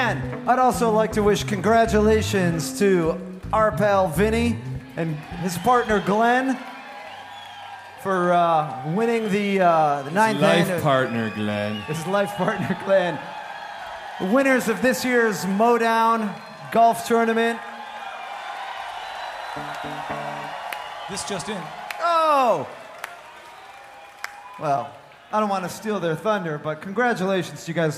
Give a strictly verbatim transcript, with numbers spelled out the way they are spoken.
And I'd also like to wish congratulations to our pal Vinny and his partner Glenn for uh, winning the, uh, the ninth Life annual- partner, Glenn. His life partner Glenn. The winners of this year's Modown Golf Tournament. This just in. Oh! Well, I don't want to steal their thunder, but congratulations to you guys.